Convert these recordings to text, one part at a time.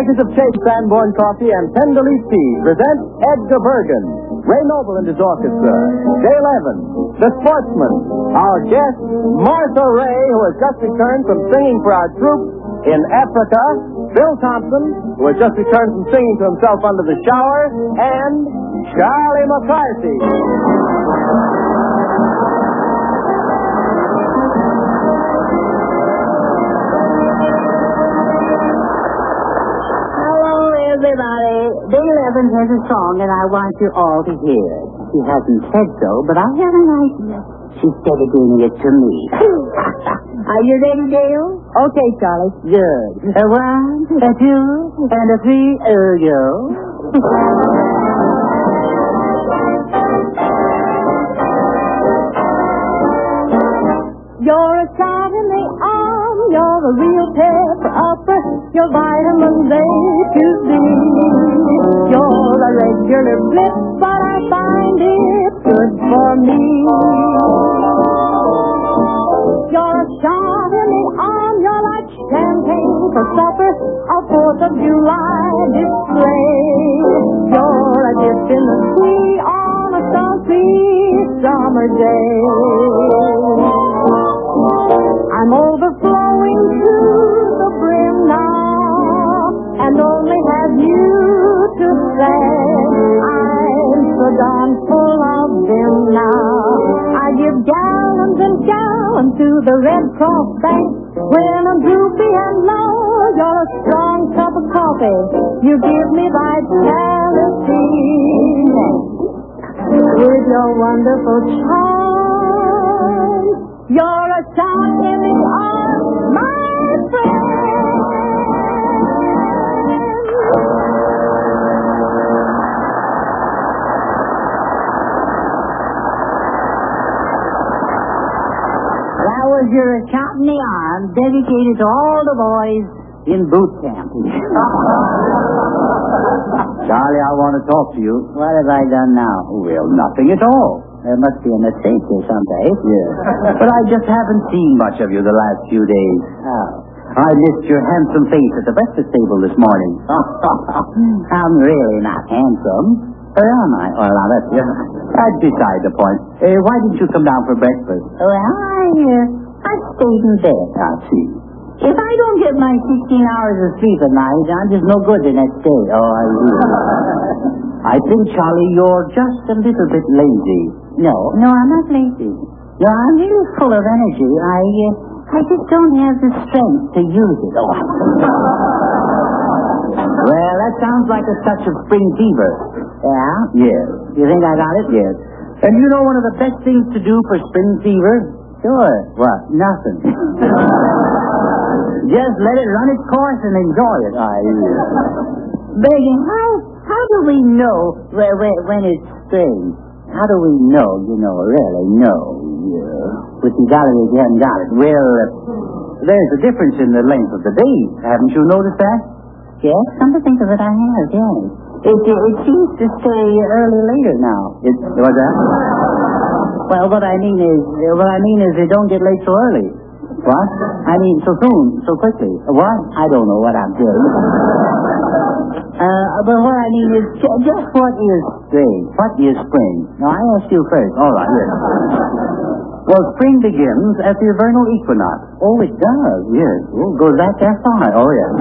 Makers of Chase Sanborn Coffee and Tenderleaf Tea present Edgar Bergen, Ray Noble and his orchestra, Dale Evans, the Sportsman, our guest, Martha Ray, who has just returned from singing for our troops in Africa, Bill Thompson, who has just returned from singing to himself under the shower, and Charlie McCarthy. Everybody, Dale Evans has a song, and I want you all to hear it. She hasn't said so, but I have an idea. She's dedicating it to me. Are you ready, Dale? Okay, Charlie. Good. A 1, a 2, and a 3. Go. You're a shot in the arm, you're a real pepper-upper, you're vitamin A to Z. You're a regular blip, but I find it good for me. You're a shot in the arm, you're like champagne for supper, a 4th of July display. You're a dip in the sea on a sultry summer day. I'm overflowing to the brim now, and only have you to thank. I'm so darn full of them now. I give gallons and gallons to the Red Cross Bank. When I'm droopy and low, you're a strong cup of coffee. You give me vitality. With your wonderful charm, you're a shot in the arm, my friend. That was your shot in the arm, dedicated to all the boys in boot camp. Charlie, I want to talk to you. What have I done now? Well, nothing at all. There must be a mistake here someplace. Yes. But I just haven't seen much of you the last few days. Oh. I missed your handsome face at the breakfast table this morning. I'm really not handsome. Or am I? Well, now, that's beside the point. Why didn't you come down for breakfast? Well, I stayed in bed. I see. If I don't get my 16 hours of sleep at night, I'm just no good the next day. Oh, I see. I think, Charlie, you're just a little bit lazy. No, I'm not lazy. No, I'm really full of energy. I just don't have the strength to use it. Oh. Well, that sounds like a touch of spring fever. Yeah? Yes. You think I got it? Yes. And you know one of the best things to do for spring fever? Sure. What? Nothing. Just let it run its course and enjoy it. Begging, how do we know when it's spring? How do we know, really know? Yeah. But you got it if you haven't got it. Well, there's a difference in the length of the days. Haven't you noticed that? Yes, come to think of it, I have, yes. It seems to stay early later now. What's that? Well, what I mean is it don't get late so early. What? I mean, so soon, so quickly. What? I don't know what I'm doing. But what I mean is, just what is spring? What is spring? Now, I ask you first. All right, yes. Well, spring begins at the vernal equinox. Oh, it does? Yes. Oh, goes that far? Oh, yes.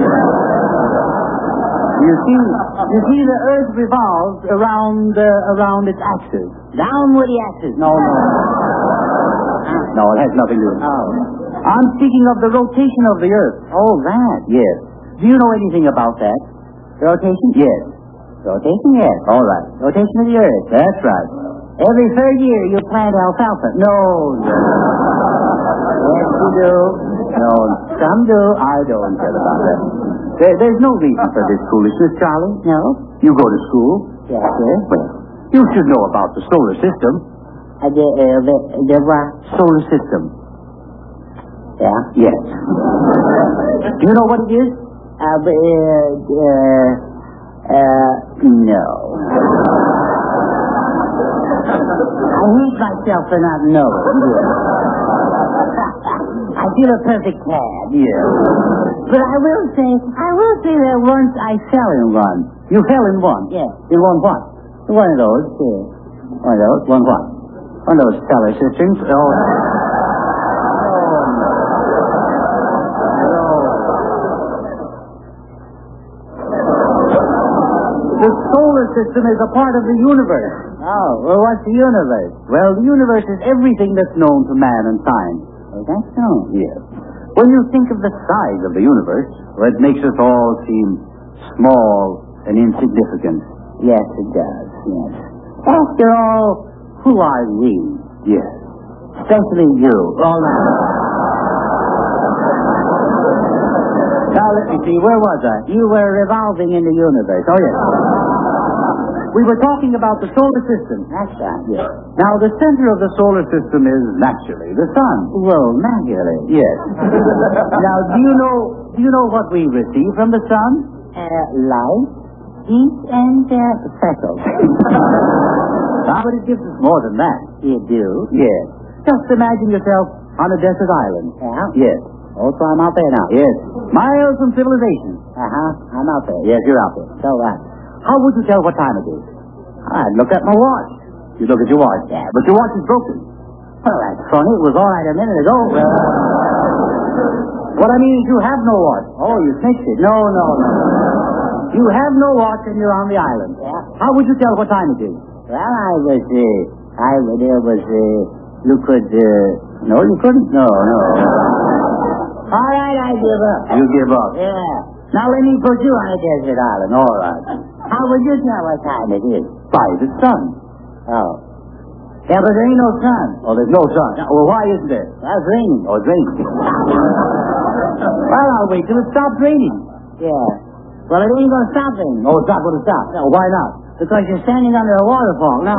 You see, the Earth revolves around its axis. Down with the axis. No. No, it has nothing to do with it. Oh. I'm speaking of the rotation of the Earth. Oh, that. Yes. Do you know anything about that? Rotation? Yes. Rotation, yes. All right. Rotation of the Earth. That's right. Every third year you plant alfalfa. No. Yes, you do. No, some do. I don't care about that. There's no reason for this foolishness, Charlie. No? You go to school. Yes, sir. Well, you should know about the solar system. The what? Solar system. Yeah? Yes. Do you know what it is? No. I hate myself for not knowing. I feel a perfect cad. Yeah. But I will say that once I fell in one. You fell in one? Yes. In one what? One of those. Yeah. One of those. One what? One of those solar systems. Oh. The solar system is a part of the universe. Oh. Well, what's the universe? Well, the universe is everything that's known to man and science. Oh, that's so. Yes. When you think of the size of the universe, well, it makes us all seem small and insignificant. Yes, it does. Yes. After all, who are we? Yes. Especially you. All right. Now, let me see. Where was I? You were revolving in the universe. Oh, yes. We were talking about the solar system. That's right. Yes. Now, the center of the solar system is naturally the sun. Well, naturally. Yes. Now, do you know what we receive from the sun? Light, heat, and freckles. But it gives us more than that. You do? Yes. Just imagine yourself on a desert island. Yeah? Yes. Oh, so I'm out there now. Yes. Miles from civilization. I'm out there. Yes, you're out there. So what? How would you tell what time it is? I'd look at my watch. You look at your watch. Yeah. But your watch is broken. Well, that's funny. It was all right a minute ago. What I mean is you have no watch. Oh, you snitched it. No. You have no watch and you're on the island. Yeah. How would you tell what time it is? Well, you could, No, you couldn't. No. All right, I give up. You give up. Yeah. Now let me put you on a desert island. All right. How would you tell what time it is? By the sun. Oh. Yeah, but there ain't no sun. Oh, there's no sun. Well, why isn't there? Well, it's raining. Oh, it's raining. Well, I'll wait till it stops raining. Yeah. Well, it ain't going to stop raining. Oh, it's not going to stop. No, why not? Because you're standing under a waterfall. Now,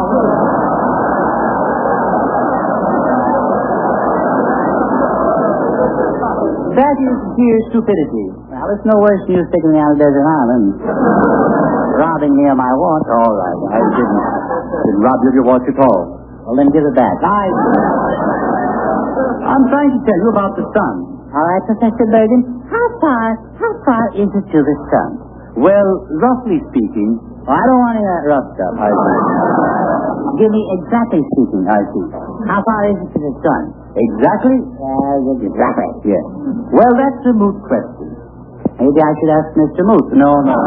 that is sheer stupidity. well, it's no worse than you sticking me on a desert island. Robbing me of my watch. All right. I didn't rob you of your watch at all. Well, then give it back. I'm trying to tell you about the sun. All right, Professor Bergen. How far is it to the sun? Well, roughly speaking, Oh, I don't want any of that rough stuff. Give me exactly speaking. I see. How far is it to the sun? Exactly? Exactly. Yes. Well, that's a moot question. Maybe I should ask Mr. Moot. No.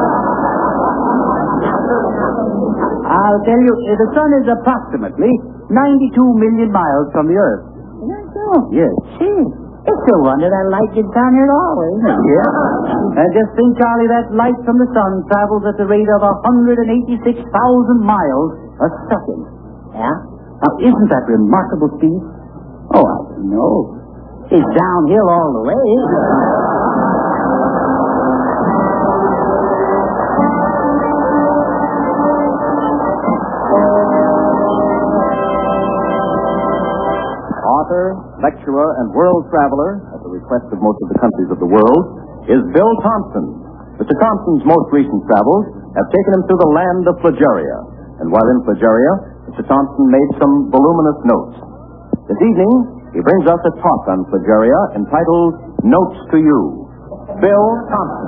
I'll tell you, the sun is approximately 92 million miles from the Earth. Is that so? Yes. Gee, it's no wonder that light gets down here at all, isn't it? Yeah. And just think, Charlie, that light from the sun travels at the rate of 186,000 miles a second. Yeah? Now, isn't that remarkable speed? Oh, I don't know. It's downhill all the way, isn't it? Author, lecturer, and world traveler, at the request of most of the countries of the world, is Bill Thompson. Mr. Thompson's most recent travels have taken him to the land of Flageria. And while in Flageria, Mr. Thompson made some voluminous notes. This evening, he brings us a talk on Flageria entitled Notes to You. Bill Thompson.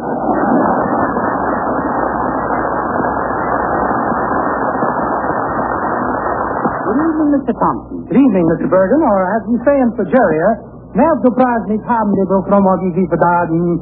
Good evening, Mr. Thompson. Good evening, Mr. Bergen, or as we say in Flageria, Nerdo praznik haben wir doch promovi Verdagen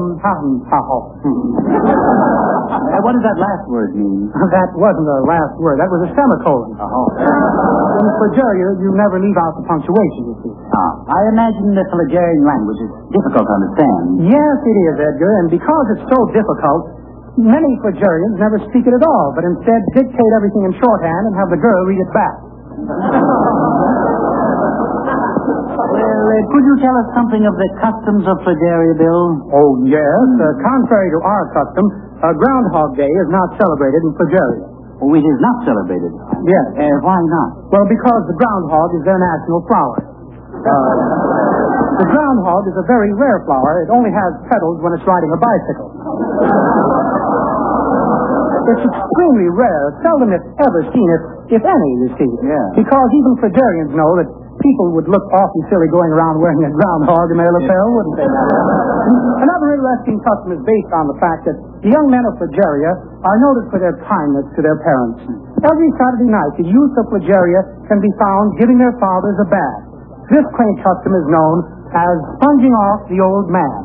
What does that last word mean? That wasn't the last word. That was a semicolon. In Flageria, you never leave out the punctuation, you see. I imagine the Flagerian language is difficult to understand. Yes, it is, Edgar, and because it's so difficult, many Flagerians never speak it at all, but instead dictate everything in shorthand and have the girl read it back. Well, could you tell us something of the customs of Flageria, Bill? Oh, yes. Contrary to our custom, Groundhog Day is not celebrated in Flageria. Oh, it is not celebrated. Yes. Why not? Well, because the groundhog is their national flower. The groundhog is a very rare flower. It only has petals when it's riding a bicycle. It's extremely rare. Seldom if ever seen, if any, you see. Yeah. Because even Flagerians know that people would look awfully silly going around wearing a groundhog in their lapel, wouldn't they? Another interesting custom is based on the fact that the young men of Flageria are noted for their kindness to their parents. Every Saturday night, the youth of Flageria can be found giving their fathers a bath. This quaint custom is known as sponging off the old man.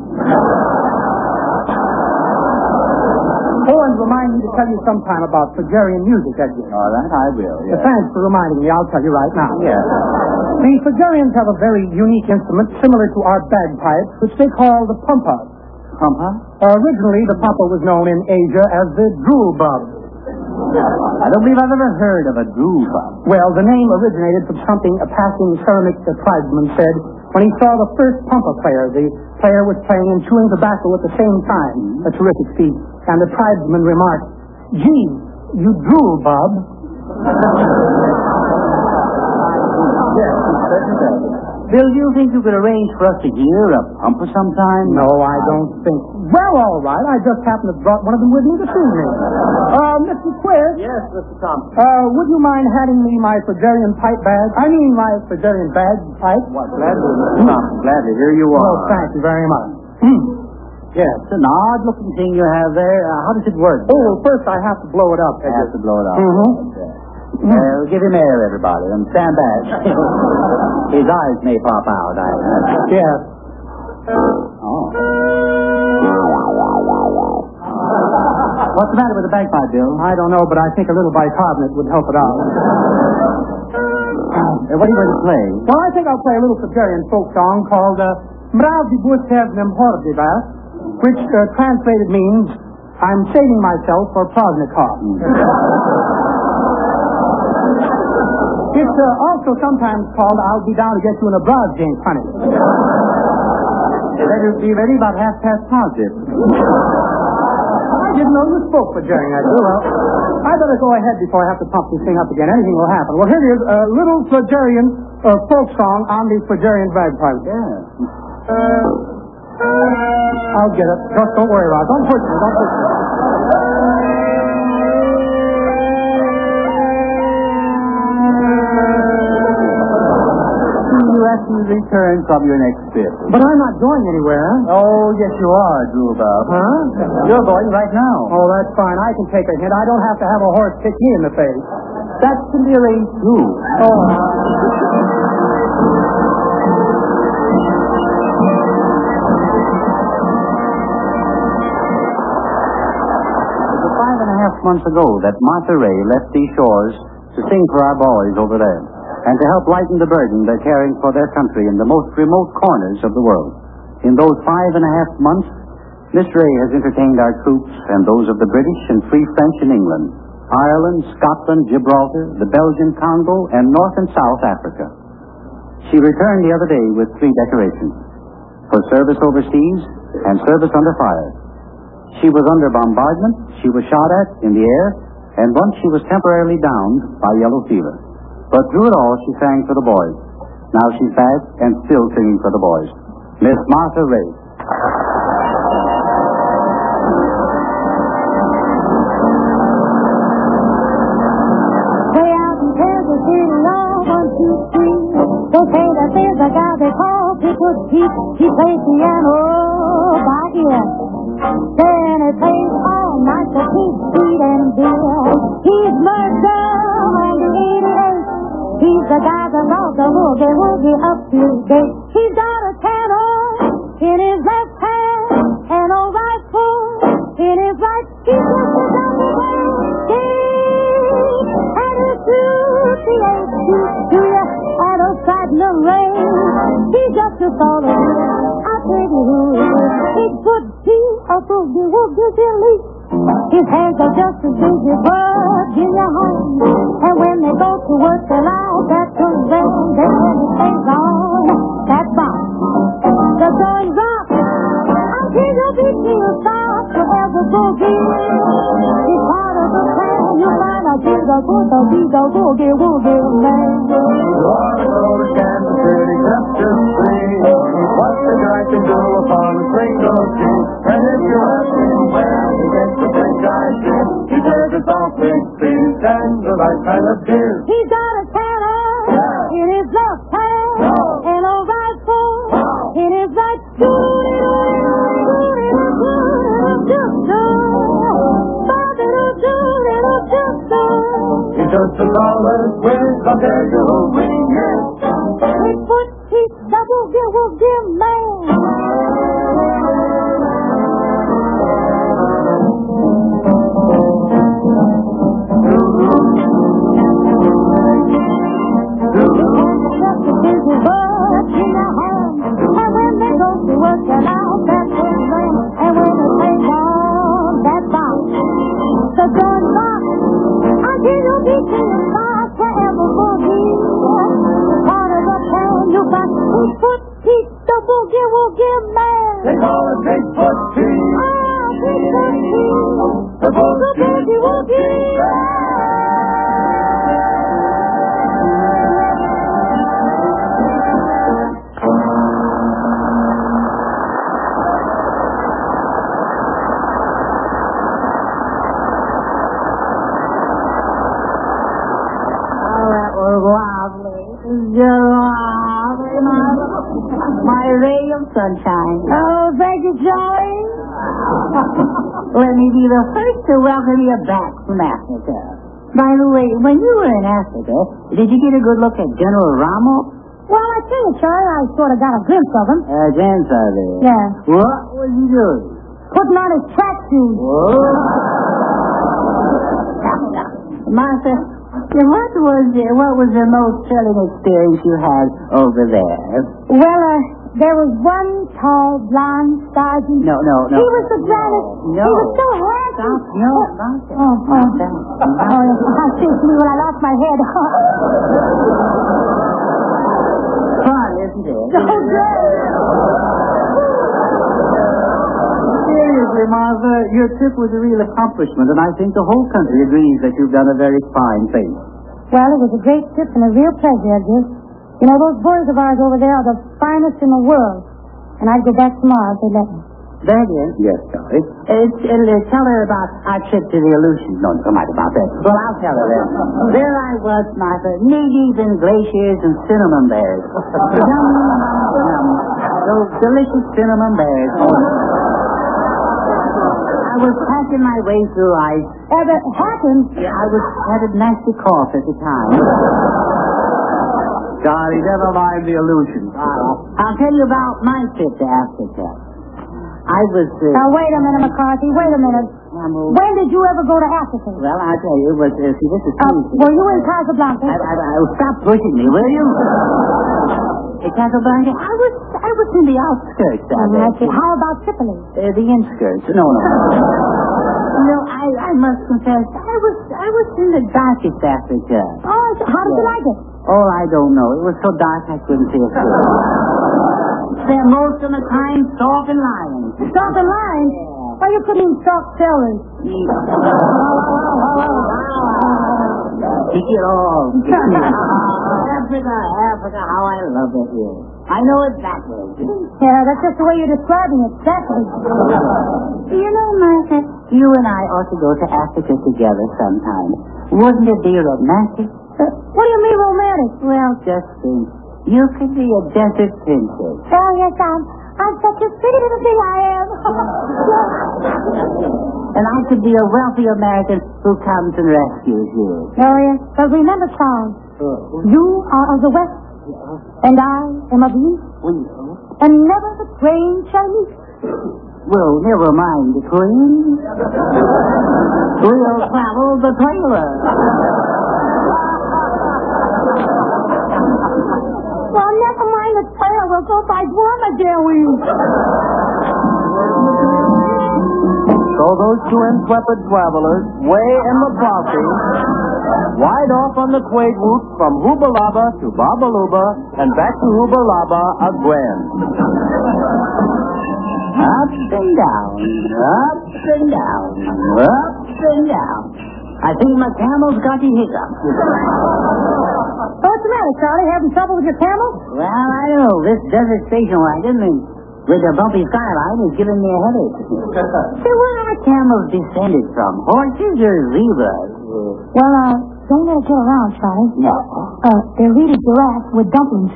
Oh, and remind me to tell you sometime about Flagerian music, Edgar. All right, I will, yes. Thanks for reminding me. I'll tell you right now. Yes. The Flagerians have a very unique instrument similar to our bagpipes, which they call the pumpa. Pumpa? Originally, the pumpa was known in Asia as the drool bub. I don't believe I've ever heard of a drool bub. Well, the name originated from something a passing ceramic tribesman said when he saw the first pumpa player. The player was playing and chewing tobacco at the same time. A terrific feat. And the tribesman remarked, "Gee, you drool, bub." Yes, Bill, do you think you could arrange for us to hear a pumper sometime? No, I don't think. Well, all right. I just happened to have brought one of them with me this evening. Mr. Quiz? Yes, Mr. Thompson. Would you mind handing me my Flagerian pipe bag? I mean my Flagerian bag pipe. What, gladly, Mr. Thompson, gladly. Here you are. Oh, thank you very much. Yes, it's an odd-looking thing you have there. How does it work? Oh, well, first I have to blow it up. You have to blow it up. Mm-hmm. Give him air, everybody, and stand back. His eyes may pop out. Yes. Oh. What's the matter with the bagpipe, Bill? I don't know, but I think a little bicarbonate would help it out. What are you going to play? Well, I think I'll play a little Flagerian folk song called Mravdi Butevnem Hordibas, which translated means, I'm saving myself for Proznikov. It's also sometimes called I'll be down to get you in a Brozjink, honey. Better be ready about 5:30. I didn't know you spoke Flagerian, I do. Well, I better go ahead before I have to pump this thing up again. Anything will happen. Well, here it is, a little Flagerian folk song on the Flagerian bagpipe. Yeah. I'll get it. Just don't worry, Rod. Don't push me. Don't push me. You have to return from your next trip. But I'm not going anywhere. Oh, yes, you are, Drool Bob. Huh? You're going right now. Oh, that's fine. I can take a hint. I don't have to have a horse kick me in the face. That can be arranged, too. Oh. It was 5.5 months ago that Martha Ray left these shores to sing for our boys over there, and to help lighten the burden they're carrying for their country in the most remote corners of the world. In those 5.5 months, Miss Ray has entertained our troops and those of the British and Free French in England, Ireland, Scotland, Gibraltar, the Belgian Congo, and North and South Africa. She returned the other day with 3 decorations: for service overseas and service under fire. She was under bombardment, she was shot at in the air, and once she was temporarily downed by yellow fever. But through it all, she sang for the boys. Now she's back and still singing for the boys. Miss Martha Ray. Way out in Kansas City, on 1, 2, 3. They say that there's a guy they call Pitwood Pete. He plays piano by ear. Then he plays all night for Pete, Pete, and beer. He's murder and the 88. He's the guy that brought the woogie up to date. He's got a tenor in his left hand and a rifle in his right. He's just a dummy and he shoots the 8 to you at a Satin Rain. He's just a sort of I'll tell you who it could be a boogie Billy. His hands are just as big as birds in your hand. And when they go to work, they're like that to them. Then he stays on that box. The going rock until your big heel stops forever boogie. He's part of the plan. You'll find out he's a boogie woogie man. Walk over Kansas City just to see what the guy can do upon a single tree. And if you ask him where he gets the big guy shit, he says it's all big feet and the right kind of deer. He's got a tenor in his left hand $1 with the bigger wing, yes. 8-foot teeth, double give man. They call it Bigfoot Teeth. The boogie-woogie. My ray of sunshine. Oh, thank you, Charlie. Let me be the first to welcome you back from Africa. By the way, when you were in Africa, did you get a good look at General Rommel? Well, I tell you, Charlie, I sort of got a glimpse of him. Glimpse of it? Yeah. What was he doing? Putting on his track shoes. Martha, what was the most thrilling experience you had over there? Well, there was one tall, blonde sergeant. No. He was the grandest. No. He was so handsome. Stop. Excuse me, when I lost my head. Fun, isn't it? So great. Seriously, Martha, your trip was a real accomplishment, and I think the whole country agrees that you've done a very fine thing. Well, it was a great trip and a real pleasure, Edgar. You know, those boys of ours over there are the finest in the world. And I'd go back tomorrow if they let me. That is? Yes, Charlie. Tell her about our trip to the Aleutians. No, never mind about that. Well, I'll tell her then. There I was, Martha, knee-deep in glaciers and cinnamon bears. Those delicious cinnamon bears. I was packing my way through ice. Happened? Yeah, I had a nasty cough at the time. Charlie, never mind the illusion. I'll tell you about my trip to Africa. I was... Now, wait a minute, McCarthy. Wait a minute. When did you ever go to Africa? Well, I'll tell you, it was... see, this is... Were you in Casablanca? Stop pushing me, will you? In Casablanca? I was in the outskirts of it. How about Tripoli? The inskirts. No. No, I must confess, I was in the darkest Africa. Oh, how did you like it? Oh, I don't know. It was so dark I couldn't see a thing. Spent most of the time stalking lions. Stalking lions? Yeah. Well, you couldn't even stalk celery. Take it all. Africa, how I love it here. I know exactly. Yeah, that's just the way you're describing it. Exactly. You know, Martha, you and I ought to go to Africa together sometime. Wouldn't it be romantic? What do you mean romantic? Well, just think. You could be a desert princess. Oh, yes, I'm such a pretty little thing I am. And I could be a wealthy American who comes and rescues you. Oh, yes. But remember, Charles, you are of the West, and I am of the East. And never the twain shall meet. Well, never mind the queen. We'll travel the trailer. Well, never mind the trail. We'll go by Guarmadale. So those two intrepid travelers, way in the crossing, wide off on the quade route from Hubalaba to Babaluba and back to Hubalaba again. Up and down, up and down, up and down. I think my camel's got the hiccup. What's the matter, Charlie? Having trouble with your camel? Well, I don't know. This desert station wagon with the bumpy skyline is giving me a headache. So where are camels descended from? Horses or zebras? Well, don't let it get around, Charlie. No. They're really giraffes with dumplings.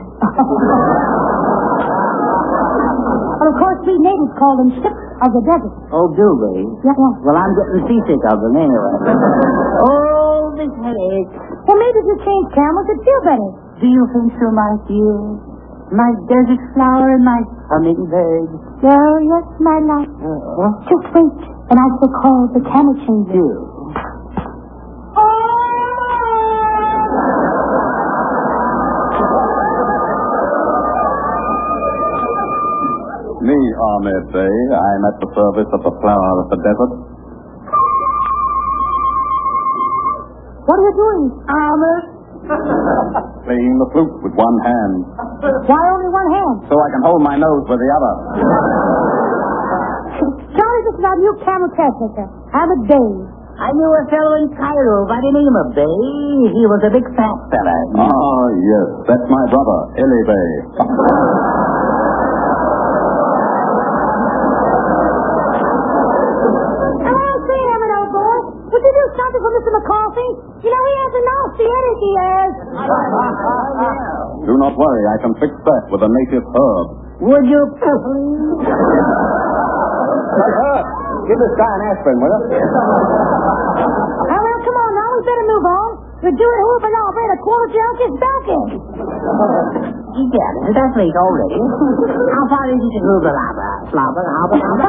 But of course, we natives call them ships of the desert. Oh, do they? Yeah. Well, I'm getting seasick of them anyway. Oh, this headache. Well, maybe if you change camels, it'd feel better. Do you think so, my dear? My desert flower and my hummingbird. Oh, yes, my love. Just wait, and I shall call the camel changer. Me, Ahmed Bey. I'm at the service of the flower of the desert. What are you doing, Ahmed? Playing the flute with one hand, Why only one hand? so I can hold my nose with the other. Charlie, this is our new camel caretaker, Ahmed Bey. I knew a fellow in Cairo by the name of Bay. He was a big fat fella. Ah, yes, that's my brother, Eli Bey. Would you do something for Mr. McCarthy? You know, he has a nasty headache, he has. Do not worry, I can fix that with a native herb. Would you please? Give this guy an aspirin, will you? Oh, well, come on now, we better move on. We're doing whooping off and a quarter junk is dunking. Yeah, that's late already. How far is it to Hoover-Labra? Slobber.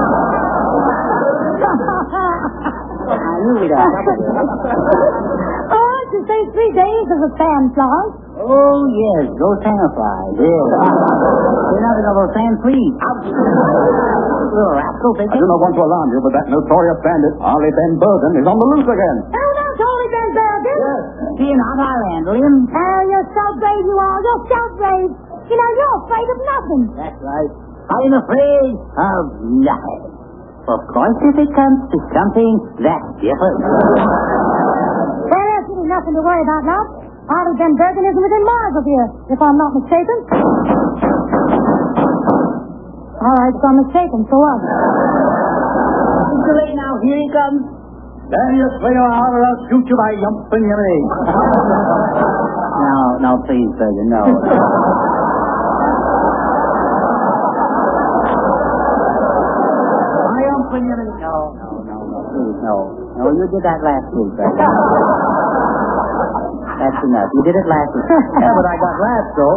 I knew we'd have Oh, I should say 3 days of a sandfly. Oh, yes, go sandflies. Yes. You're nothing of a sand-free. Little rascal, I do not want to alarm you, but that notorious bandit, Arlie Ben Bergen, is on the loose again. Oh, that's only been Bergen. Yes. See, not I'll handle him. Oh, you're so brave you are. You're so brave. You know, you're afraid of nothing. That's right. I'm afraid of nothing. Of course, if it comes to something that's different. Well, there's really nothing to worry about now. Arlie Ben Bergen isn't within miles of here, if I'm not mistaken. All right, if I'm mistaken, so what? It's too late now. Here he comes. Then you swing around or I'll shoot you by yumping your egg. No, please, Bergen, no. No, you did that last week, Bergen. That's enough. You did it last week. Yeah, but I got laughs, though.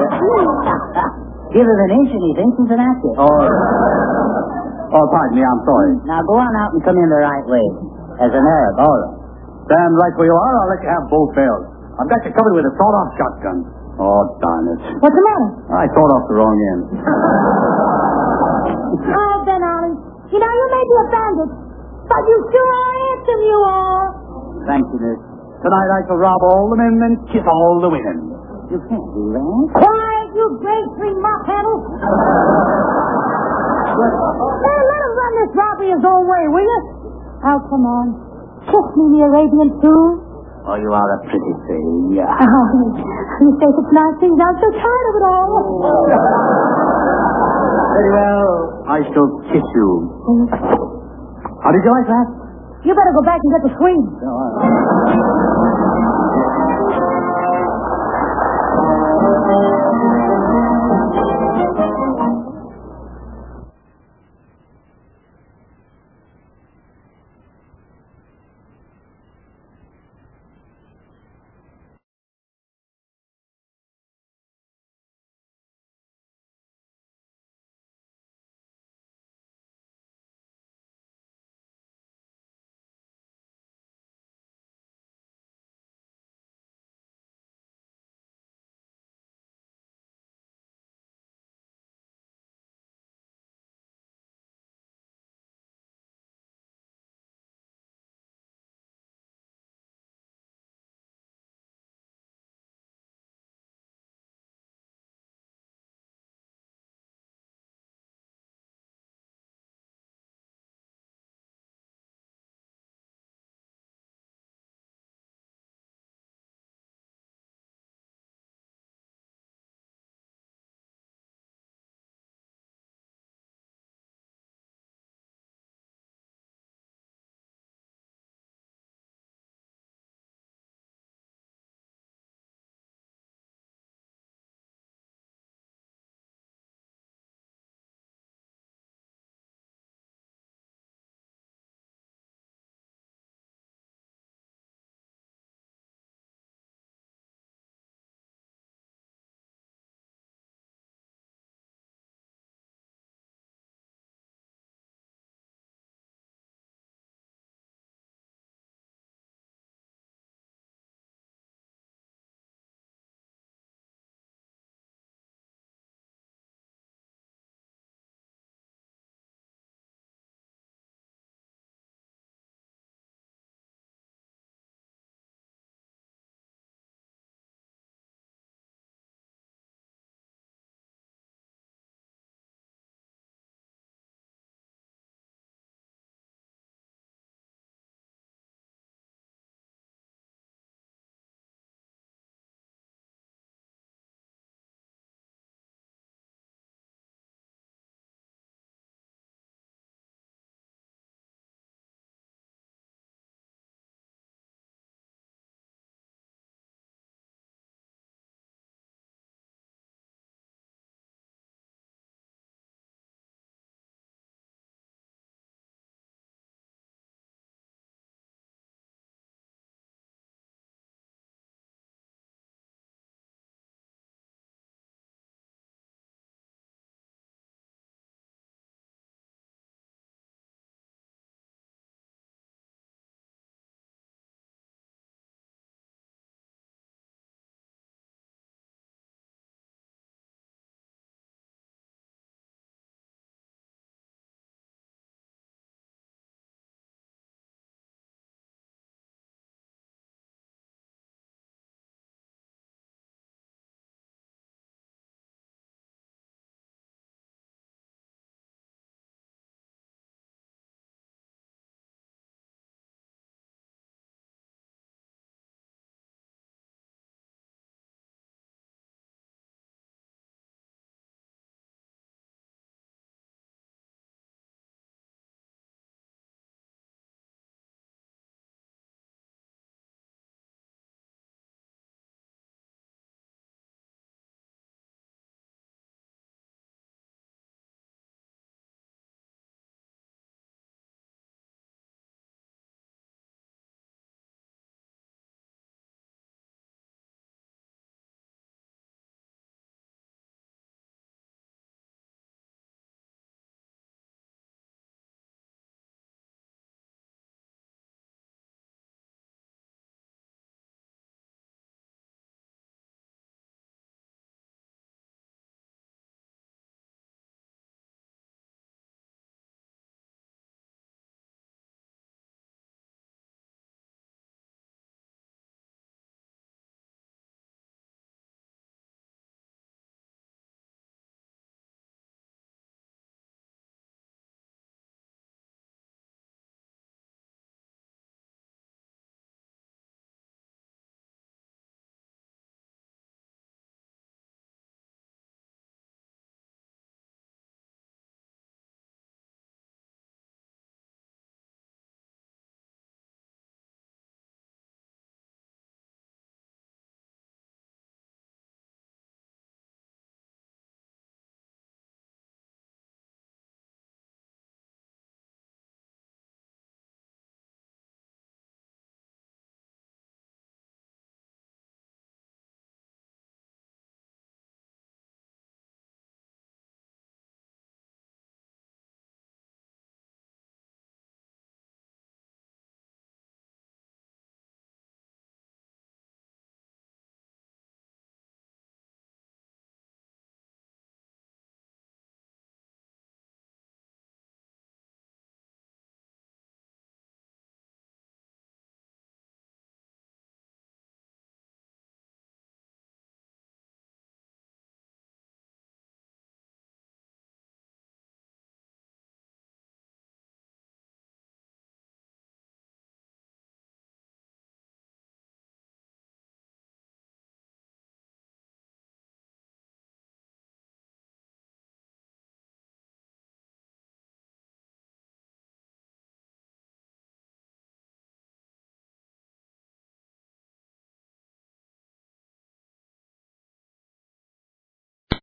Give him an inch and he thinks he's an actor. Oh, pardon me, I'm sorry. Now go on out and come in the right way. As an Arab, all right. Stand right where you are, I'll let you have both barrels. I've got you covered with a sawed-off shotgun. Oh, darn it. What's the matter? I sawed off the wrong end. Oh, Ben Ollie, you know, you may be a bandit, but you sure are handsome, you are. Thank you, miss. Tonight I shall rob all the men and kiss all the women. You can't do that. Quiet, you great free mop handle. Hey, let him run this robbery his own way, will you? Oh, come on. Kiss me, the Arabian fool. Oh, you are a pretty thing. Yeah. Oh, you say it's nice things. I'm so tired of it all. Very well, I shall kiss you. How did you like that? You better go back and get the Swede.